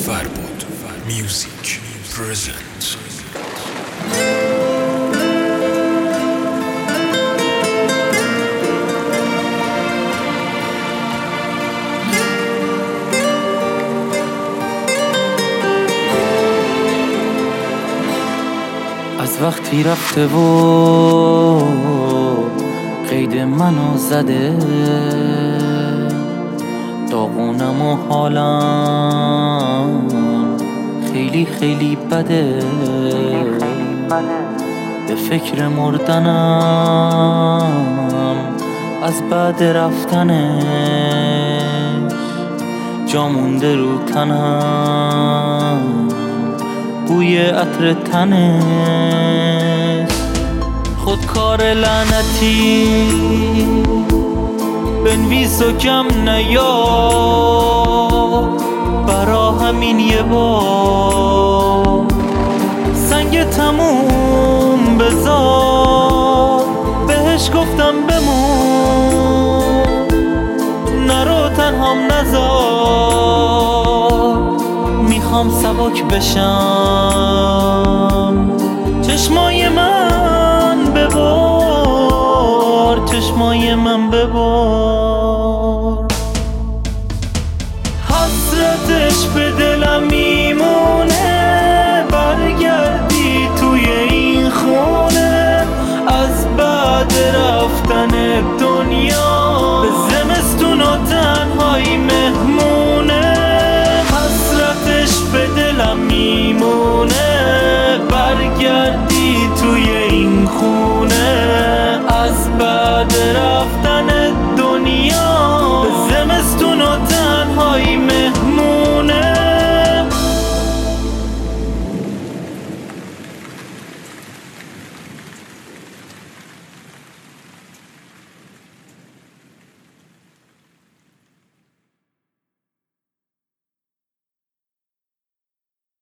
فربود میوزیک پرزنت. از وقتی رفته و قید منو زده، داغونم و حالم خیلی خیلی بده. به فکر مردنم از بعد رفتنش، جا مونده رو تنم بوی عطر تنش. خودکار لعنتی بنویس و کم نیا، برا همین یه بار سنگ تموم بذار. بهش گفتم بمون، نرو تنهام نذار، میخوام سبک بشم. چشمای من ببار، چشمای من ببار.